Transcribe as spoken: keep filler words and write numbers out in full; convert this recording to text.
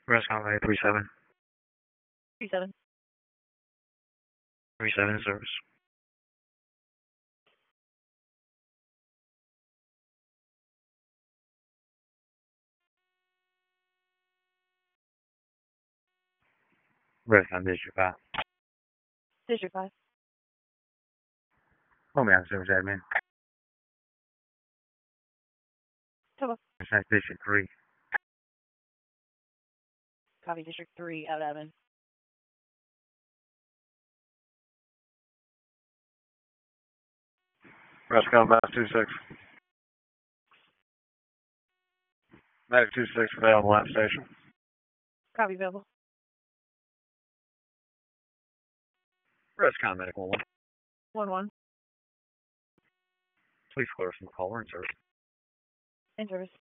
Rest Conway three seven. three seven. three seven service. Rest on District five. District five. Home out service admin. Toba. That's District three. Copy District three, out admin. Rest Conway two six. Medic two six available lab station. Copy available. Rest Con Medic one one. one one. Please clear from caller in service. In service.